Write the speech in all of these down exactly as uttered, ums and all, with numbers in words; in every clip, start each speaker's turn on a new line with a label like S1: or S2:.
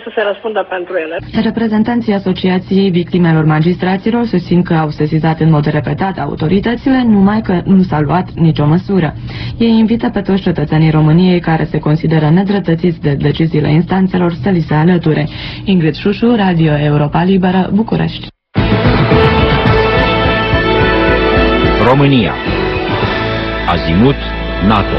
S1: să se răspundă pentru ele.
S2: Reprezentanții Asociației Victimelor Magistraților susțin că au sesizat în mod repetat autoritățile, numai că nu s-a luat nicio măsură. Ei invită pe toți cetățenii României care se consideră nedreptățiți de deciziile instanțelor să li se alăture. Ingrid Șușu, Radio Europa Liberă, București.
S3: România. Azimut NATO.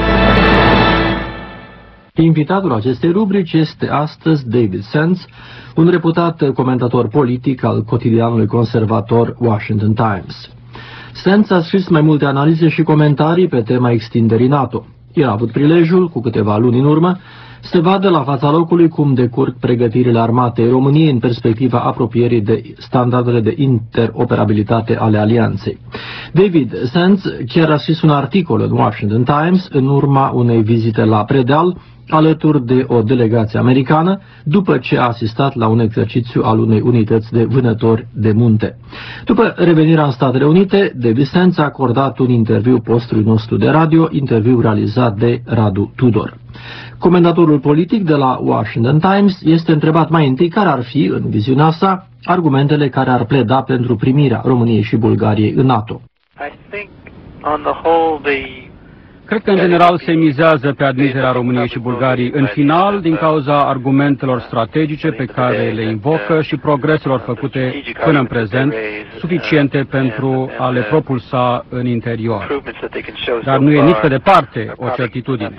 S4: Invitatul acestei rubrici este astăzi David Sands, un reputat comentator politic al cotidianului conservator Washington Times. Sands a scris mai multe analize și comentarii pe tema extinderii NATO. El a avut prilejul, cu câteva luni în urmă, să vadă la fața locului cum decurg pregătirile armatei României în perspectiva apropierii de standardele de interoperabilitate ale alianței. David Sands chiar a scris un articol în Washington Times în urma unei vizite la Predeal, alături de o delegație americană, după ce a asistat la un exercițiu al unei unități de vânători de munte. După revenirea în Statele Unite, David Sands a acordat un interviu postului nostru de radio, interviu realizat de Radu Tudor. Comentatorul politic de la Washington Times este întrebat mai întâi care ar fi, în viziunea sa, argumentele care ar pleda pentru primirea României și Bulgariei în NATO.
S5: Cred că, în general, se mizează pe admiterea României și Bulgariei în final din cauza argumentelor strategice pe care le invocă și progreselor făcute până în prezent, suficiente pentru a le propulsa în interior. Dar nu e nici pe departe o certitudine.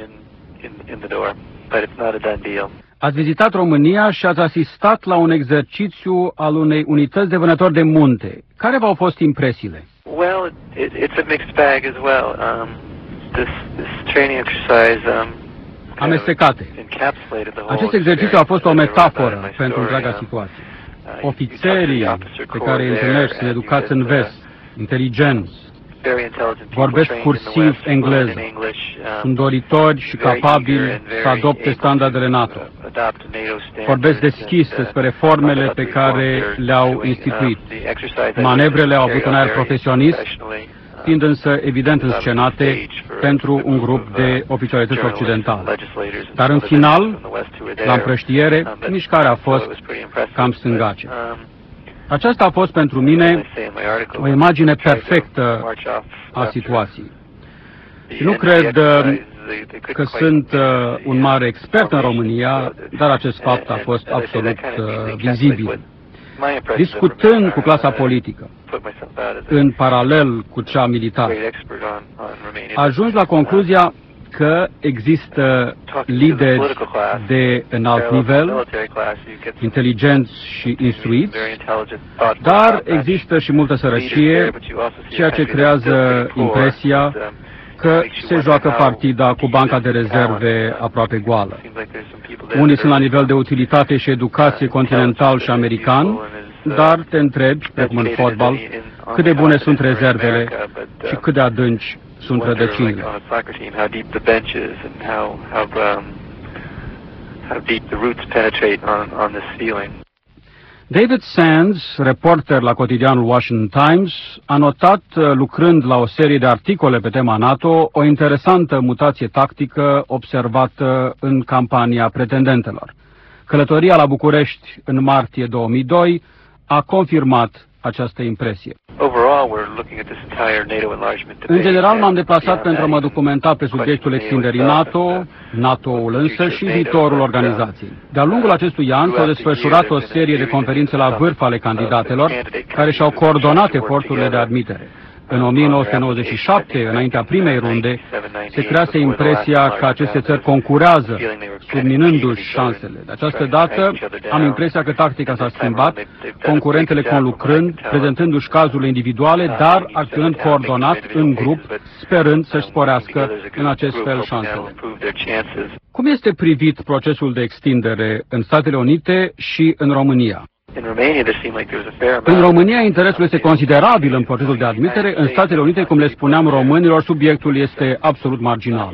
S5: Ați vizitat România și ați asistat la un exercițiciu al unei unități de vânători de munte. Care v-au fost impresiile?
S6: Well, it, it's a mixed bag as well. Um, this, this training exercise, um,
S5: amestecate. Acest exercițiu a fost o metaforă pentru întreaga situație. Ofițerii pe care îi întâlnești sunt educați în vest, inteligenți, vorbesc cursiv engleză, sunt doritori și capabili să adopte standardele NATO. Vorbesc deschis despre reformele pe care le-au instituit. Manevrele au avut un aer profesionist, fiind însă evident înscenate pentru un grup de oficialități occidentale. Dar în final, la împrăștiere, mișcarea a fost cam stângace. Aceasta a fost pentru mine o imagine perfectă a situației. Și nu cred că sunt un mare expert în România, dar acest fapt a fost absolut vizibil. Discutând cu clasa politică, în paralel cu cea militară, ajungi la concluzia că există lideri de înalt nivel, inteligenți și instruiți, dar există și multă sărăcie, ceea ce creează impresia că se joacă partida cu banca de rezerve aproape goală. Unii sunt la nivel de utilitate și educație continental și american, dar te întrebi, precum în fotbal, cât de bune sunt rezervele și cât de adânci sunt rădăcinile. David Sands, reporter la cotidianul Washington Times, a notat, lucrând la o serie de articole pe tema NATO, o interesantă mutație tactică observată în campania pretendentelor. Călătoria la București în martie două mii doi a confirmat această impresie. În general, m-am deplasat pentru a mă documenta pe subiectul extinderii NATO, NATO-ul însă și viitorul organizației. De-a lungul acestui an s-au desfășurat o serie de conferințe la vârf ale candidatelor, care și-au coordonat eforturile de admitere. În o mie nouă sute nouăzeci și șapte, înaintea primei runde, se crease impresia că aceste țări concurează, subminându-și șansele. De această dată, am impresia că tactica s-a schimbat, concurentele conlucrând, prezentându-și cazurile individuale, dar acționând coordonat, în grup, sperând să-și sporească în acest fel șansele. Cum este privit procesul de extindere în Statele Unite și în România? În România, interesul este considerabil în procesul de admitere. În Statele Unite, cum le spuneam românilor, subiectul este absolut marginal.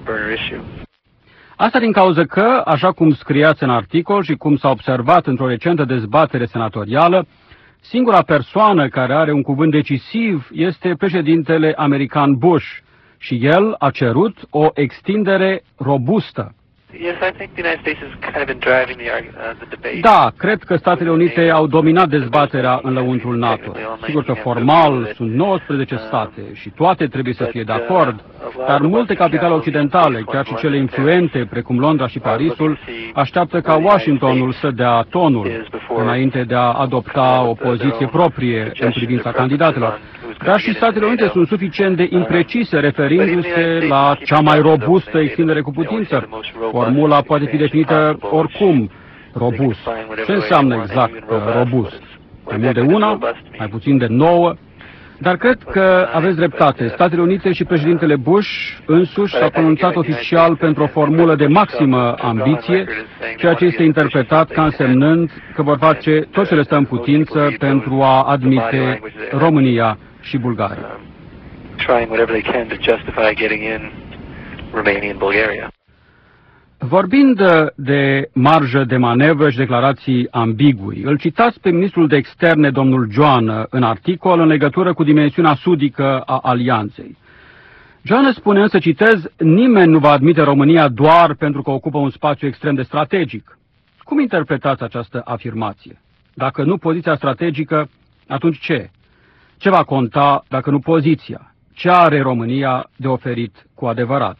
S5: Asta din cauza că, așa cum scriați în articol și cum s-a observat într-o recentă dezbatere senatorială, singura persoană care are un cuvânt decisiv este președintele american Bush și el a cerut o extindere robustă. Da, cred că Statele Unite au dominat dezbaterea în lăuntrul NATO. Sigur că formal sunt nouăsprezece state și toate trebuie să fie de acord, dar multe capitale occidentale, chiar și cele influente, precum Londra și Parisul, așteaptă ca Washingtonul să dea tonul înainte de a adopta o poziție proprie în privința candidatelor. Dar și Statele Unite sunt suficient de imprecise referindu-se la cea mai robustă extindere cu putință. Formula poate fi definită oricum robust. Ce înseamnă exact robust? Mai mult de una, mai puțin de nouă, dar cred că aveți dreptate. Statele Unite și președintele Bush însuși s-a pronunțat oficial pentru o formulă de maximă ambiție, ceea ce este interpretat ca însemnând că vor face tot ce le stă în putință pentru a admite România și Bulgaria. Vorbind de marjă de manevră și declarații ambigui, îl citați pe ministrul de externe, domnul Joană, în articol în legătură cu dimensiunea sudică a alianței. Joană spune însă, citez, nimeni nu va admite România doar pentru că ocupă un spațiu extrem de strategic. Cum interpretați această afirmație? Dacă nu poziția strategică, atunci ce? Ce va conta dacă nu poziția? Ce are România de oferit cu adevărat?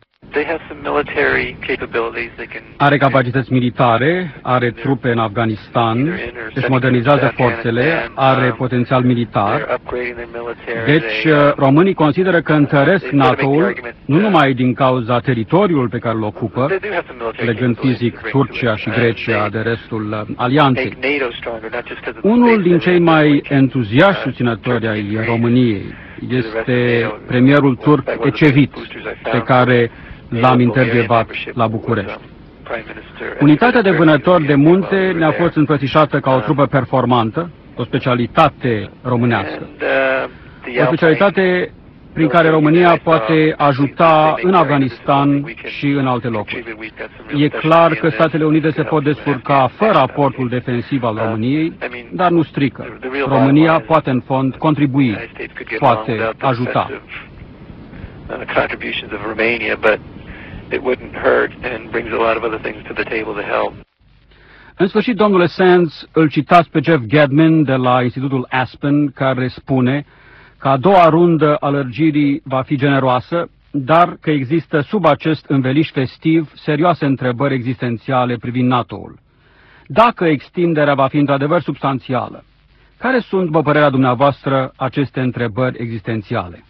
S5: Are capacități militare, are trupe în Afganistan, își modernizează forțele, are potențial militar. Deci, românii consideră că întăresc NATO-ul nu numai din cauza teritoriului pe care îl ocupă, legând fizic Turcia și Grecia de restul alianței. Unul din cei mai entuziaști susținători ai României este premierul turc Ecevit, pe care l-am intervievat la București. Unitatea de vânători de munte ne-a fost îmbrățișată ca o trupă performantă, o specialitate românească. O specialitate prin care România poate ajuta în Afganistan și în alte locuri. E clar că Statele Unite se pot descurca fără aportul defensiv al României, dar nu strică. România poate în fond contribui, poate ajuta. În sfârșit, domnule Sands, îl citați pe Jeff Gedmin de la Institutul Aspen, care spune că a doua rundă a lărgirii va fi generoasă, dar că există sub acest înveliș festiv serioase întrebări existențiale privind NATO-ul. Dacă extinderea va fi într-adevăr substanțială, care sunt, după părerea dumneavoastră, aceste întrebări existențiale?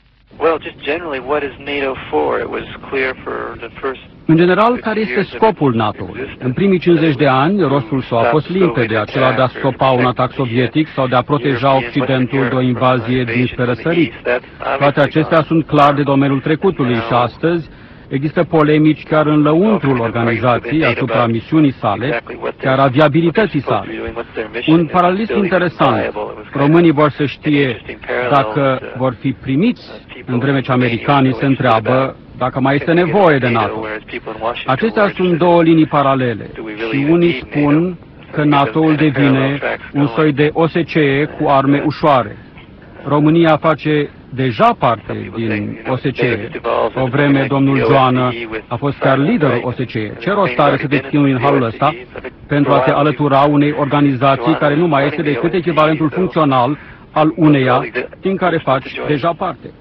S5: În general, care este scopul NATO-ului? În primii cincizeci de ani, rostul său a fost limpede, acela de a stopa un atac sovietic sau de a proteja Occidentul de o invazie dinspre răsărit. Toate acestea sunt clar de domeniul trecutului și astăzi există polemici chiar în lăuntrul organizației asupra misiunii sale, chiar a viabilității sale. Un paralelism interesant. Românii vor să știe dacă vor fi primiți, în vreme ce americanii se întreabă dacă mai este nevoie de NATO. Acestea sunt două linii paralele și unii spun că NATO-ul devine un soi de O S C E cu arme ușoare. România face deja parte din O S C E. O vreme, domnul Joană a fost chiar liderul O S C E. Ce rost are să te chinui în halul ăsta pentru a te alătura unei organizații care nu mai este decât echivalentul funcțional al uneia din care faci deja parte?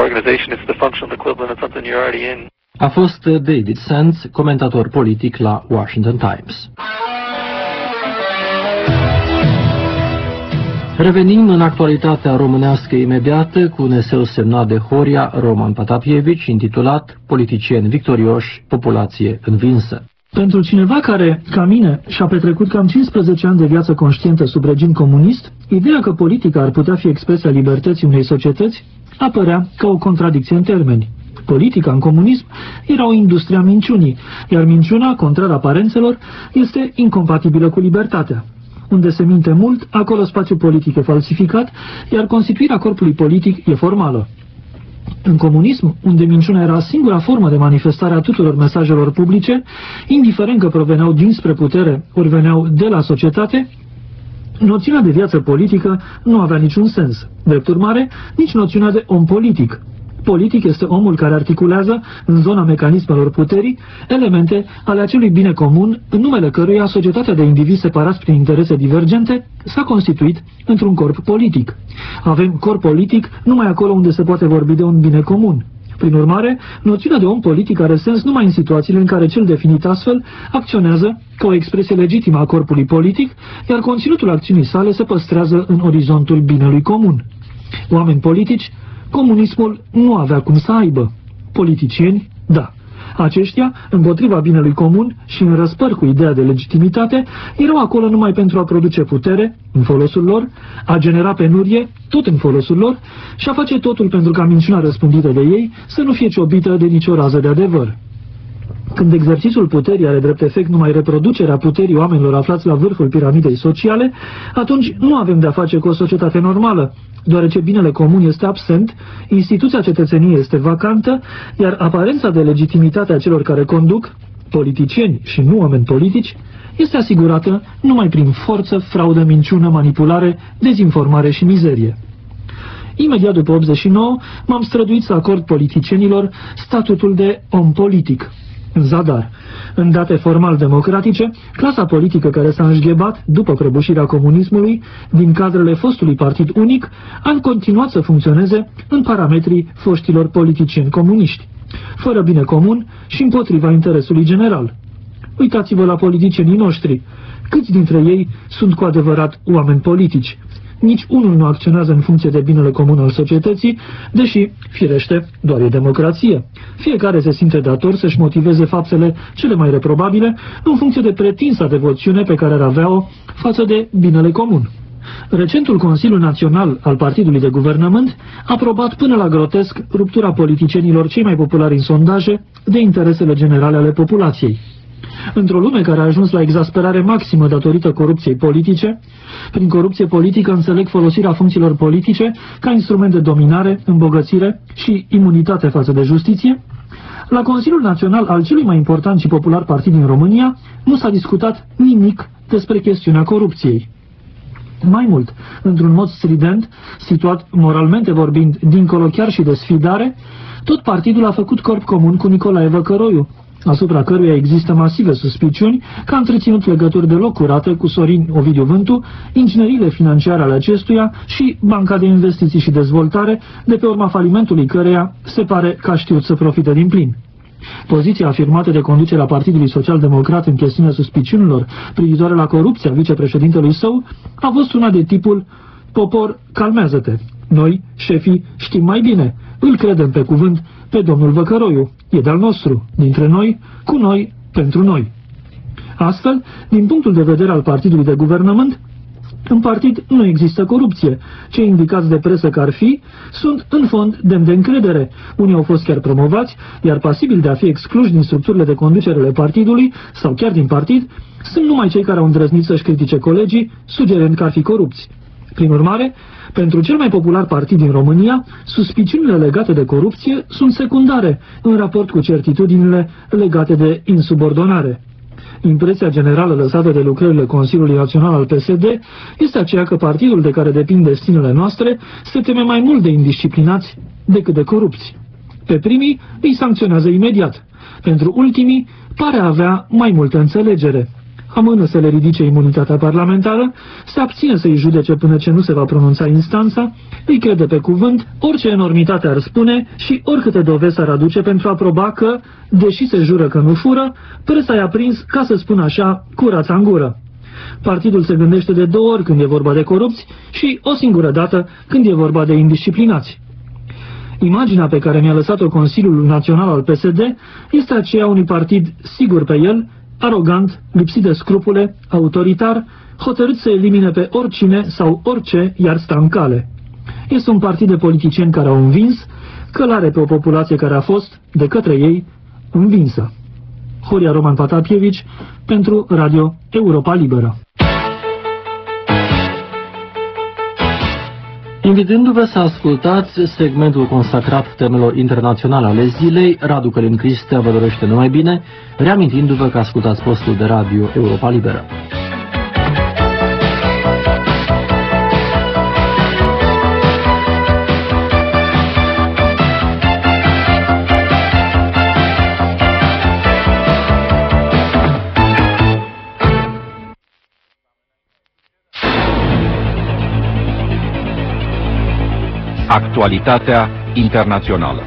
S4: A fost David Sands, comentator politic la Washington Times. Revenim în actualitatea românească imediată cu un eseu semnat de Horia Roman Patapievici, intitulat Politicieni victorioși, populație învinsă.
S1: Pentru cineva care, ca mine, și-a petrecut cam cincisprezece ani de viață conștientă sub regim comunist, ideea că politica ar putea fi expresia libertății unei societăți apărea ca o contradicție în termeni. Politica în comunism era o industrie a minciunii, iar minciuna, contrar aparențelor, este incompatibilă cu libertatea. Unde se minte mult, acolo spațiul politic e falsificat, iar constituirea corpului politic e formală. În comunism, unde minciuna era singura formă de manifestare a tuturor mesajelor publice, indiferent că proveneau dinspre putere ori veneau de la societate, noțiunea de viață politică nu avea niciun sens. Drept urmare, nici noțiunea de om politic. Politic este omul care articulează, în zona mecanismelor puterii, elemente ale acelui bine comun, în numele căruia societatea de indivizi separați prin interese divergente s-a constituit într-un corp politic. Avem corp politic numai acolo unde se poate vorbi de un bine comun. Prin urmare, noțiunea de om politic are sens numai în situațiile în care cel definit astfel acționează ca o expresie legitimă a corpului politic, iar conținutul acțiunii sale se păstrează în orizontul binelui comun. Oameni politici, comunismul nu avea cum să aibă. Politicieni, da. Aceștia, împotriva binelui comun și în răspăr cu ideea de legitimitate, erau acolo numai pentru a produce putere, în folosul lor, a genera penurie, tot în folosul lor, și a face totul pentru ca minciuna răspândită de ei să nu fie ciobită de nicio rază de adevăr. Când exercițiul puterii are drept efect numai reproducerea puterii oamenilor aflați la vârful piramidei sociale, atunci nu avem de-a face cu o societate normală, deoarece binele comun este absent, instituția cetățeniei este vacantă, iar aparența de legitimitate a celor care conduc, politicieni și nu oameni politici, este asigurată numai prin forță, fraudă, minciună, manipulare, dezinformare și mizerie. Imediat după optzeci și nouă m-am străduit să acord politicienilor statutul de om politic. În zadar. În date formal democratice, clasa politică care s-a înșghebat după prăbușirea comunismului din cadrele fostului partid unic a continuat să funcționeze în parametrii foștilor politicieni comuniști, fără bine comun și împotriva interesului general. Uitați-vă la politicienii noștri. Câți dintre ei sunt cu adevărat oameni politici? Nici unul nu acționează în funcție de binele comun al societății, deși, firește, doar e democrație. Fiecare se simte dator să-și motiveze faptele cele mai reprobabile în funcție de pretinsa devoțiune pe care ar avea-o față de binele comun. Recentul Consiliu Național al Partidului de Guvernământ a aprobat până la grotesc ruptura politicienilor cei mai populari în sondaje de interesele generale ale populației. Într-o lume care a ajuns la exasperare maximă datorită corupției politice, prin corupție politică înțeleg folosirea funcțiilor politice ca instrument de dominare, îmbogățire și imunitate față de justiție, la Consiliul Național al celui mai important și popular partid din România nu s-a discutat nimic despre chestiunea corupției. Mai mult, într-un mod strident, situat moralmente vorbind dincolo chiar și de sfidare, tot partidul a făcut corp comun cu Nicolae Văcăroiu, asupra căruia există masive suspiciuni că a întreținut legături deloc curate cu Sorin Ovidiu Vântu, ingineriile financiare ale acestuia și Banca de Investiții și Dezvoltare, de pe urma falimentului căreia se pare că a știut să profite din plin. Poziția afirmată de conducerea Partidului Social-Democrat în chestiunea suspiciunilor privitoare la corupția vicepreședintelui său a fost una de tipul: popor, calmează-te, noi, șefii, știm mai bine, îl credem pe cuvânt pe domnul Văcăroiu, e de-al nostru, dintre noi, cu noi, pentru noi. Astfel, din punctul de vedere al Partidului de Guvernământ, în partid nu există corupție. Cei indicați de presă că ar fi sunt în fond demn de încredere. Unii au fost chiar promovați, iar pasibili de a fi excluși din structurile de conducere ale partidului sau chiar din partid sunt numai cei care au îndrăznit să-și critique colegii, sugerând că ar fi corupți. Prin urmare, pentru cel mai popular partid din România, suspiciunile legate de corupție sunt secundare în raport cu certitudinile legate de insubordonare. Impresia generală lăsată de lucrările Consiliului Național al P S D este aceea că partidul de care depind destinele noastre se teme mai mult de indisciplinați decât de corupți. Pe primii îi sancționează imediat. Pentru ultimii pare a avea mai multă înțelegere. Amână să le ridice imunitatea parlamentară, se abține să-i judece până ce nu se va pronunța instanța, îi crede pe cuvânt, orice enormitate ar spune și oricâte dovezi ar aduce pentru a proba că, deși se jură că nu fură, presa i-a prins, ca să spun așa, cu rața în gură. Partidul se gândește de două ori când e vorba de corupți și o singură dată când e vorba de indisciplinați. Imaginea pe care mi-a lăsat-o Consiliul Național al P S D este aceea unui partid sigur pe el, arogant, lipsit de scrupule, autoritar, hotărât să elimine pe oricine sau orice i-ar sta în cale. Este un partid de politicieni care au învins, călare pe o populație care a fost, de către ei, învinsă. Horia Roman Patapievici, pentru Radio Europa Liberă.
S4: Invitându-vă să ascultați segmentul consacrat temelor internaționale ale zilei, Radu Călin Cristea vă dorește numai bine, reamintindu-vă că ascultați postul de Radio Europa Liberă.
S3: Actualitatea internațională.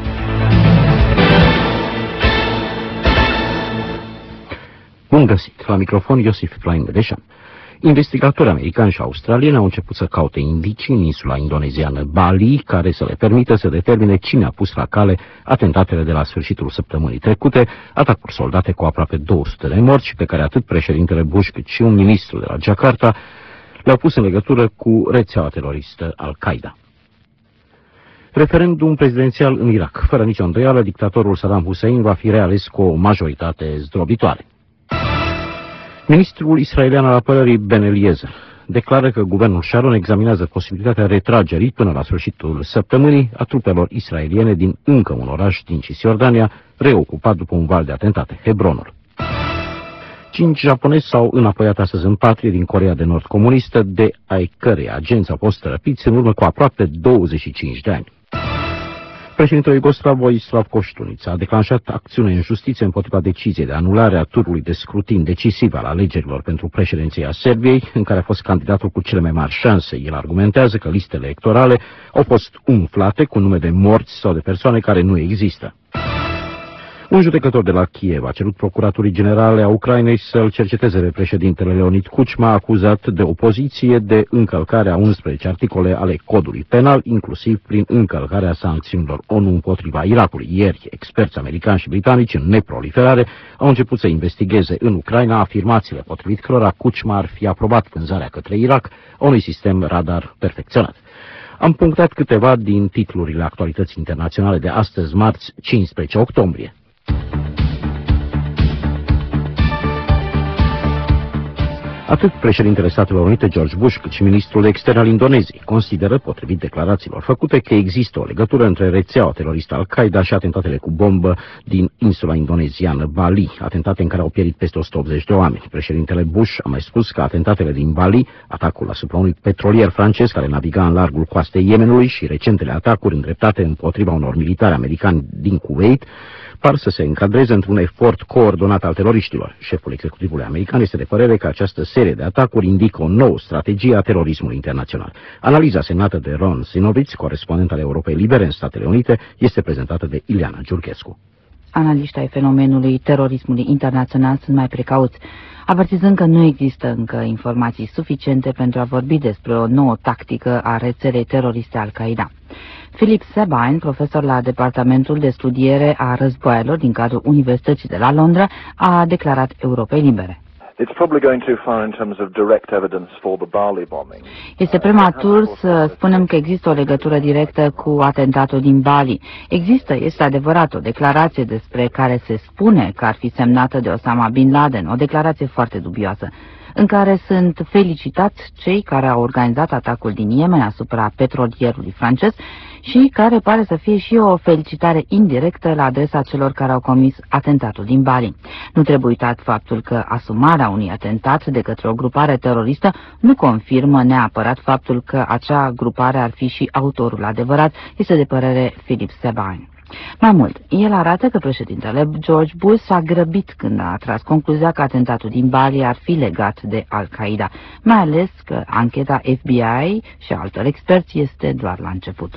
S7: Bun găsit! La microfon Iosif Plain Bedeșan. Investigatori americani și australieni au început să caute indicii în insula indoneziană Bali, care să le permită să determine cine a pus la cale atentatele de la sfârșitul săptămânii trecute, atacuri soldate cu aproape două sute de morți și pe care atât președintele Bush cât și un ministru de la Jakarta le-au pus în legătură cu rețeaua teroristă Al-Qaeda. Referendum prezidențial în Irak. Fără nicio îndoială, dictatorul Saddam Hussein va fi reales cu o majoritate zdrobitoare. Ministrul israelian al apărării Ben Eliezer declară că guvernul Sharon examinează posibilitatea retragerii până la sfârșitul săptămânii a trupelor israeliene din încă un oraș din Cisjordania, reocupat după un val de atentate, Hebronul. Cinci japonezi s-au înapoiat astăzi în patrie din Coreea de Nord comunistă, de ai cărei agenți au fost răpiți în urmă cu aproape douăzeci și cinci de ani. Președintele Iugoslav Vojislav Koștunica a declanșat acțiune în justiție împotriva deciziei de anulare a turului de scrutin decisiv al alegerilor pentru președinția Serbiei, în care a fost candidatul cu cele mai mari șanse. El argumentează că listele electorale au fost umflate cu nume de morți sau de persoane care nu există. Un judecător de la Kiev a cerut Procuraturii Generale a Ucrainei să-l cerceteze pe președintele Leonid Kuchma, acuzat de opoziție de încălcarea a unsprezece articole ale codului penal, inclusiv prin încălcarea sancțiunilor ONU împotriva Irakului. Ieri, experți americani și britanici în neproliferare au început să investigheze în Ucraina afirmațiile potrivit cărora Kuchma ar fi aprobat vânzarea către Irak a unui sistem radar perfecționat. Am punctat câteva din titlurile actualității internaționale de astăzi, marți, cincisprezece octombrie. Atât președintele Statelor Unite, George Bush, cât și ministrul extern al Indoneziei consideră, potrivit declarațiilor făcute, că există o legătură între rețeaua teroristă Al-Qaeda și atentatele cu bombă din insula indoneziană Bali, atentate în care au pierit peste o sută optzeci de oameni. Președintele Bush a mai spus că atentatele din Bali, atacul asupra unui petrolier francez care naviga în largul coastei Yemenului și recentele atacuri îndreptate împotriva unor militari americani din Kuwait, par să se încadreze într-un efort coordonat al teroriștilor. Șeful executivului american este de părere că această serie de atacuri indică o nouă strategie a terorismului internațional. Analiza semnată de Ron Zinovitz, corespondent al Europei Libere în Statele Unite, este prezentată de Ileana Giurchescu.
S8: Analiștii ai fenomenului terorismului internațional sunt mai precauți, avertizând că nu există încă informații suficiente pentru a vorbi despre o nouă tactică a rețelei teroriste Al-Qaeda. Philip Sabine, profesor la Departamentul de Studiere a Războaielor din cadrul Universității de la Londra, a declarat Europei Libere. Este prematur să spunem că există o legătură directă cu atentatul din Bali. Există, este adevărat, o declarație despre care se spune că ar fi semnată de Osama Bin Laden, o declarație foarte dubioasă, în care sunt felicitați cei care au organizat atacul din Yemen asupra petrolierului francez și care pare să fie și o felicitare indirectă la adresa celor care au comis atentatul din Bali. Nu trebuie uitat faptul că asumarea unui atentat de către o grupare teroristă nu confirmă neapărat faptul că acea grupare ar fi și autorul adevărat, este de părere Philip Sabine. Mai mult, el arată că președintele George Bush s-a grăbit când a tras concluzia că atentatul din Bali ar fi legat de Al-Qaeda, mai ales că ancheta F B I și altor experți este doar la început.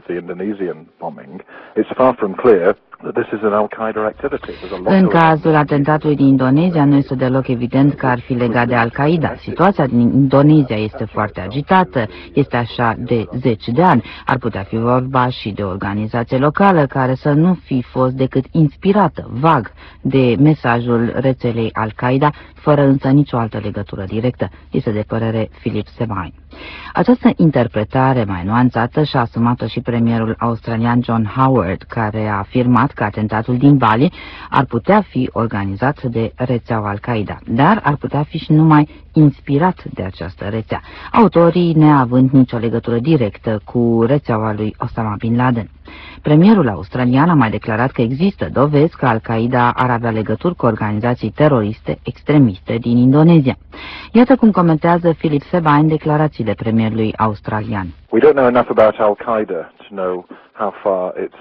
S8: În cazul atentatului din Indonezia, nu este deloc evident că ar fi legat de Al-Qaeda. Situația din Indonezia este foarte agitată, este așa de zeci de ani. Ar putea fi vorba și de o organizație locală care să nu fi fost decât inspirată, vag, de mesajul rețelei Al-Qaeda, fără însă nicio altă legătură directă, este de părere Philip Sabine. Această interpretare mai nuanțată și-a asumat-o și premierul australian John Howard, care a afirmat că atentatul din Bali ar putea fi organizat de rețeaua Al-Qaeda, dar ar putea fi și numai inspirat de această rețea, autorii neavând nicio legătură directă cu rețeaua lui Osama Bin Laden. Premierul australian a mai declarat că există dovezi că Al-Qaeda ar avea legături cu organizații teroriste extremiste din Indonezia. Iată cum comentează Philip Sabine declarațiile premierului australian.
S9: We don't know enough about Al-Qaeda to know how far it's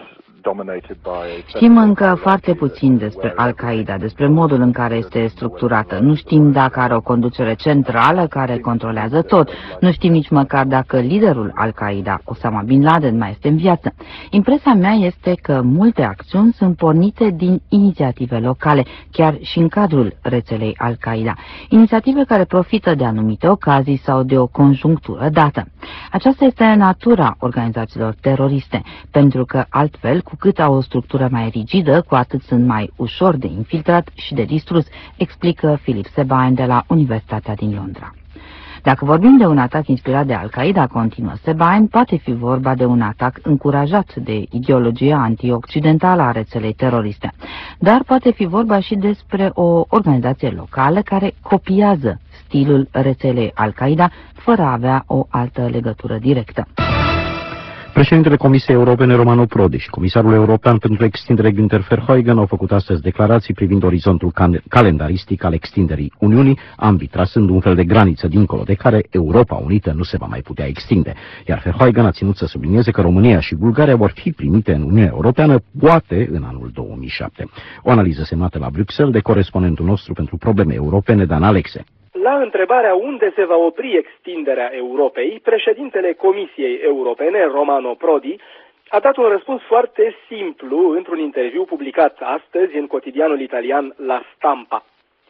S8: Știm încă foarte puțin despre Al-Qaeda, despre modul în care este structurată. Nu știm dacă are o conducere centrală care controlează tot. Nu știm nici măcar dacă liderul Al-Qaeda, Osama Bin Laden, mai este în viață. Impresia mea este că multe acțiuni sunt pornite din inițiative locale, chiar și în cadrul rețelei Al-Qaeda. Inițiative care profită de anumite ocazii sau de o conjunctură dată. Aceasta este natura organizațiilor teroriste, pentru că altfel, cu cât au o structură mai rigidă, cu atât sunt mai ușor de infiltrat și de distrus, explică Philip Sebaen de la Universitatea din Londra. Dacă vorbim de un atac inspirat de Al-Qaeda, continuă Sebaen, poate fi vorba de un atac încurajat de ideologia anti-occidentală a rețelei teroriste, dar poate fi vorba și despre o organizație locală care copiază stilul rețelei Al-Qaeda fără a avea o altă legătură directă.
S7: Președintele Comisiei Europene Romano Prodi și Comisarul European pentru Extindere Günther Verheugen au făcut astăzi declarații privind orizontul calendaristic al extinderii Uniunii, ambii trasând un fel de graniță dincolo de care Europa Unită nu se va mai putea extinde. Iar Verheugen a ținut să sublinieze că România și Bulgaria vor fi primite în Uniunea Europeană, poate în anul două mii șapte. O analiză semnată la Bruxelles de corespondentul nostru pentru probleme europene, Dan Alexe.
S9: La întrebarea unde se va opri extinderea Europei, președintele Comisiei Europene, Romano Prodi, a dat un răspuns foarte simplu într-un interviu publicat astăzi în cotidianul italian La Stampa.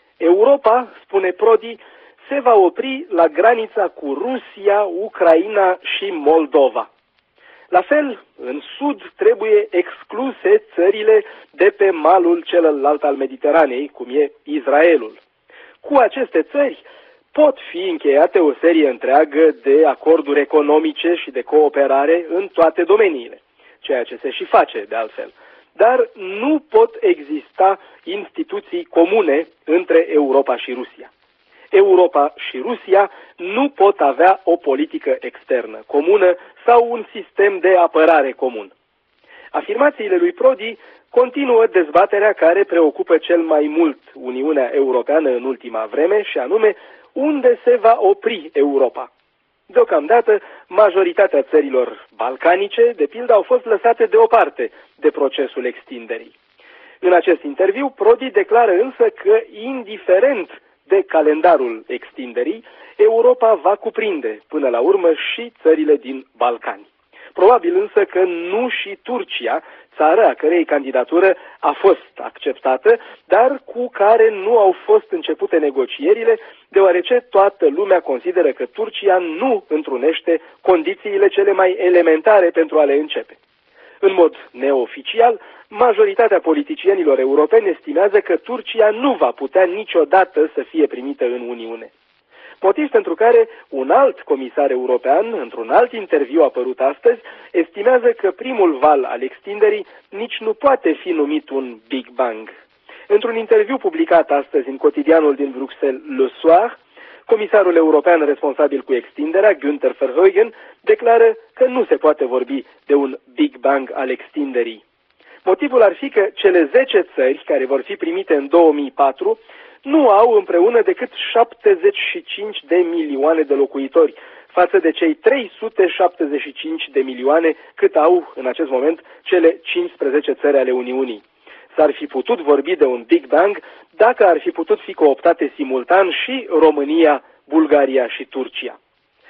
S9: Europa, spune Prodi, se va opri la granița cu Rusia, Ucraina și Moldova. La fel, în sud trebuie excluse țările de pe malul celălalt al Mediteranei, cum e Israelul. Cu aceste țări pot fi încheiate o serie întreagă de acorduri economice și de cooperare în toate domeniile, ceea ce se și face de altfel. Dar nu pot exista instituții comune între Europa și Rusia. Europa și Rusia nu pot avea o politică externă comună sau un sistem de apărare comun. Afirmațiile lui Prodi continuă dezbaterea care preocupă cel mai mult Uniunea Europeană în ultima vreme, și anume unde se va opri Europa. Deocamdată, majoritatea țărilor balcanice, de pildă, au fost lăsate deoparte de procesul extinderii. În acest interviu, Prodi declară însă că, indiferent de calendarul extinderii, Europa va cuprinde, până la urmă, și țările din Balcani. Probabil însă că nu și Turcia, țară a cărei candidatură a fost acceptată, dar cu care nu au fost începute negocierile, deoarece toată lumea consideră că Turcia nu întrunește condițiile cele mai elementare pentru a le începe. În mod neoficial, majoritatea politicienilor europeni estimează că Turcia nu va putea niciodată să fie primită în Uniune. Motiv pentru care un alt comisar european, într-un alt interviu apărut astăzi, estimează că primul val al extinderii nici nu poate fi numit un Big Bang. Într-un interviu publicat astăzi în cotidianul din Bruxelles Le Soir, comisarul european responsabil cu extinderea, Günther Verheugen, declară că nu se poate vorbi de un Big Bang al extinderii. Motivul ar fi că cele zece țări care vor fi primite în două mii patru nu au împreună decât șaptezeci și cinci de milioane de locuitori, față de cei trei sute șaptezeci și cinci de milioane cât au în acest moment cele cincisprezece țări ale Uniunii. S-ar fi putut vorbi de un Big Bang dacă ar fi putut fi cooptate simultan și România, Bulgaria și Turcia.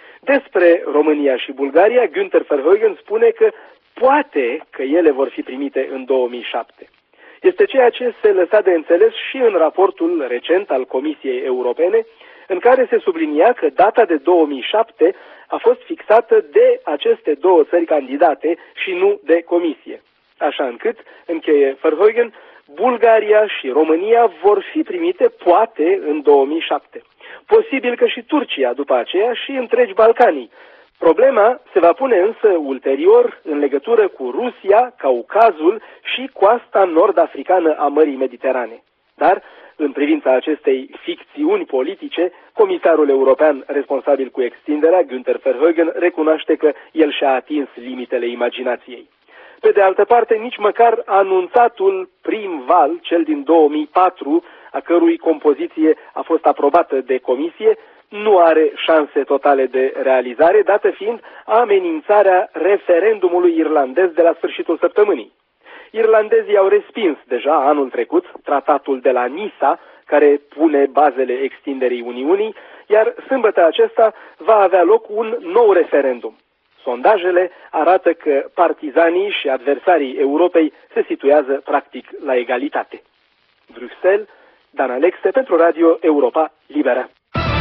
S9: Despre România și Bulgaria, Günther Verheugen spune că poate că ele vor fi primite în două mii șapte. Este ceea ce se lăsa de înțeles și în raportul recent al Comisiei Europene, în care se sublinia că data de două mii șapte a fost fixată de aceste două țări candidate și nu de Comisie. Așa încât, încheie Verheugen, Bulgaria și România vor fi primite poate în două mii șapte. Posibil că și Turcia după aceea și întregi Balcanii. Problema se va pune însă ulterior în legătură cu Rusia, Caucazul și coasta nord-africană a Mării Mediterane. Dar, în privința acestei ficțiuni politice, comisarul european responsabil cu extinderea, Günther Verheugen, recunoaște că el și-a atins limitele imaginației. Pe de altă parte, nici măcar anunțatul prim val, cel din două mii patru, a cărui compoziție a fost aprobată de Comisie, nu are șanse totale de realizare, dată fiind amenințarea referendumului irlandez de la sfârșitul săptămânii. Irlandezii au respins deja anul trecut tratatul de la Nisa, care pune bazele extinderii Uniunii, iar sâmbătă acesta va avea loc un nou referendum. Sondajele arată că partizanii și adversarii Europei se situează practic la egalitate. Bruxelles, Dan Alexe pentru Radio Europa Liberă.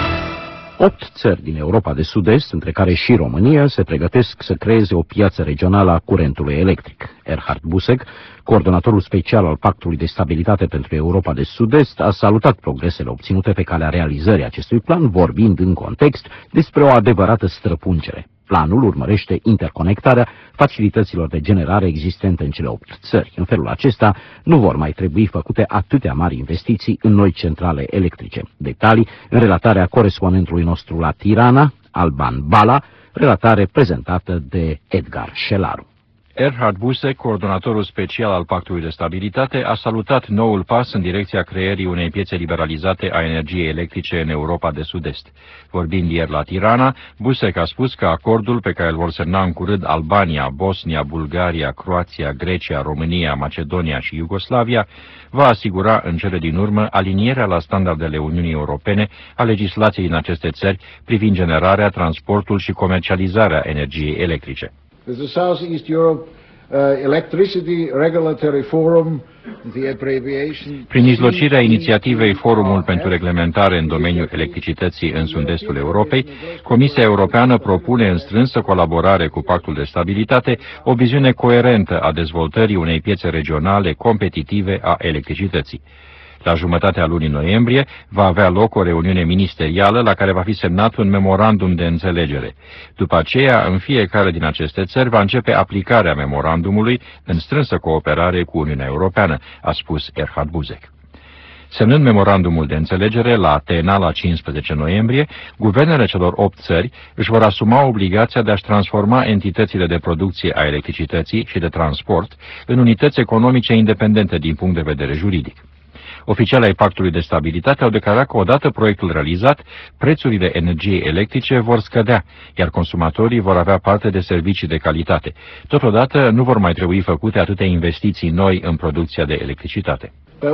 S7: Opt țări din Europa de Sud-Est, între care și România, se pregătesc să creeze o piață regională a curentului electric. Erhard Busek, coordonatorul special al Pactului de Stabilitate pentru Europa de Sud-Est, a salutat progresele obținute pe calea realizării acestui plan, vorbind în context despre o adevărată străpungere. Planul urmărește interconectarea facilităților de generare existente în cele opt țări. În felul acesta nu vor mai trebui făcute atâtea mari investiții în noi centrale electrice. Detalii în relatarea corespondentului nostru la Tirana, Alban Bala, relatare prezentată de Edgar Șelaru.
S3: Erhard Busek, coordonatorul special al Pactului de Stabilitate, a salutat noul pas în direcția creării unei piețe liberalizate a energiei electrice în Europa de Sud-Est. Vorbind ieri la Tirana, Busek a spus că acordul pe care îl vor semna în curând Albania, Bosnia, Bulgaria, Croația, Grecia, România, Macedonia și Iugoslavia va asigura în cele din urmă alinierea la standardele Uniunii Europene a legislației din aceste țări privind generarea, transportul și comercializarea energiei electrice.
S10: The Southeast Europe uh, Electricity Regulatory Forum, the abbreviation.
S3: Prin mijlocirea inițiativei Forumul pentru Reglementare în domeniul electricității în sud-estul Europei, Comisia Europeană propune în strânsă colaborare cu Pactul de Stabilitate o viziune coerentă a dezvoltării unei piețe regionale competitive a electricității. La jumătatea lunii noiembrie va avea loc o reuniune ministerială la care va fi semnat un memorandum de înțelegere. După aceea, în fiecare din aceste țări va începe aplicarea memorandumului în strânsă cooperare cu Uniunea Europeană, a spus Erhard Busek. Semnând memorandumul de înțelegere la Atena la cincisprezece noiembrie, guvernele celor opt țări își vor asuma obligația de a-și transforma entitățile de producție a electricității și de transport în unități economice independente din punct de vedere juridic. Oficialii ai Pactului de Stabilitate au declarat că odată proiectul realizat, prețurile energiei electrice vor scădea, iar consumatorii vor avea parte de servicii de calitate. Totodată nu vor mai trebui făcute atâtea investiții noi în producția de electricitate.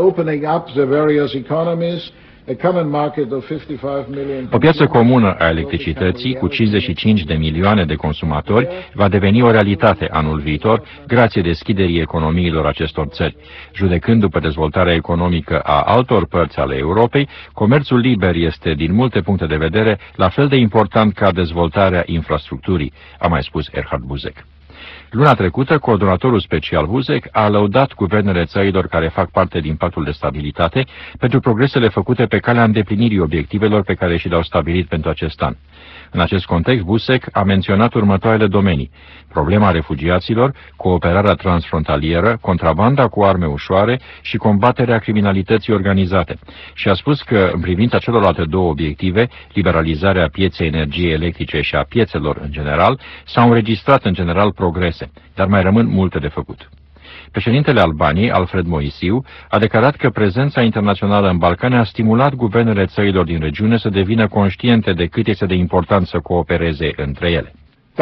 S3: O piață comună a electricității cu cincizeci și cinci de milioane de consumatori va deveni o realitate anul viitor, grație deschiderii economiilor acestor țări. Judecând după dezvoltarea economică a altor părți ale Europei, comerțul liber este, din multe puncte de vedere, la fel de important ca dezvoltarea infrastructurii, a mai spus Erhard Busek. Luna trecută, coordonatorul special Busek a lăudat guvernele țărilor care fac parte din Pactul de Stabilitate pentru progresele făcute pe calea îndeplinirii obiectivelor pe care și le-au stabilit pentru acest an. În acest context, Busek a menționat următoarele domenii: problema refugiaților, cooperarea transfrontalieră, contrabanda cu arme ușoare și combaterea criminalității organizate. Și a spus că, în privința celorlalte două obiective, liberalizarea pieței energiei electrice și a piețelor în general, s-au înregistrat în general progrese, dar mai rămân multe de făcut. Președintele Albaniei, Alfred Moisiu, a declarat că prezența internațională în Balcani a stimulat guvernele țărilor din regiune să devină conștiente de cât este de important să coopereze între ele.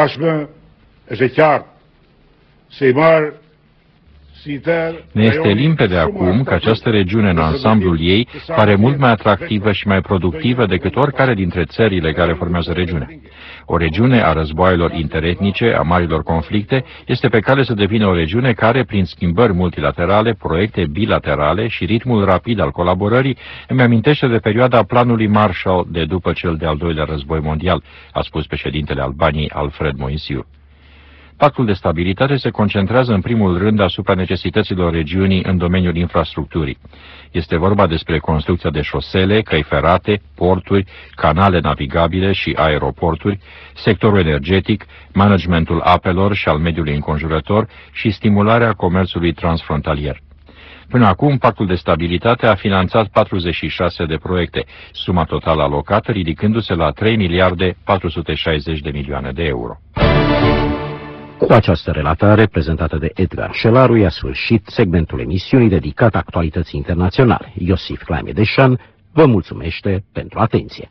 S3: Ne este limpede acum că această regiune în ansamblul ei pare mult mai atractivă și mai productivă decât oricare dintre țările care formează regiunea. O regiune a războaielor interetnice, a marilor conflicte, este pe cale să devină o regiune care, prin schimbări multilaterale, proiecte bilaterale și ritmul rapid al colaborării, îmi amintește de perioada planului Marshall de după cel de-al doilea război mondial, a spus președintele Albaniei, Alfred Moisiu. Pactul de stabilitate se concentrează în primul rând asupra necesităților regiunii în domeniul infrastructurii. Este vorba despre construcția de șosele, căi ferate, porturi, canale navigabile și aeroporturi, sectorul energetic, managementul apelor și al mediului înconjurător și stimularea comerțului transfrontalier. Până acum, Pactul de Stabilitate a finanțat patruzeci și șase de proiecte, suma totală alocată ridicându-se la trei miliarde patru sute șaizeci de milioane de euro.
S7: Cu această relatare prezentată de Edgar Șelaru i-a sfârșit segmentul emisiunii dedicat actualității internaționale. Iosif Claime-Deșan vă mulțumește pentru atenție.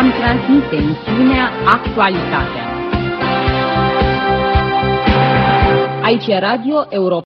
S11: am transmite emisiunea Actualitatea. Aici e Radio Europa.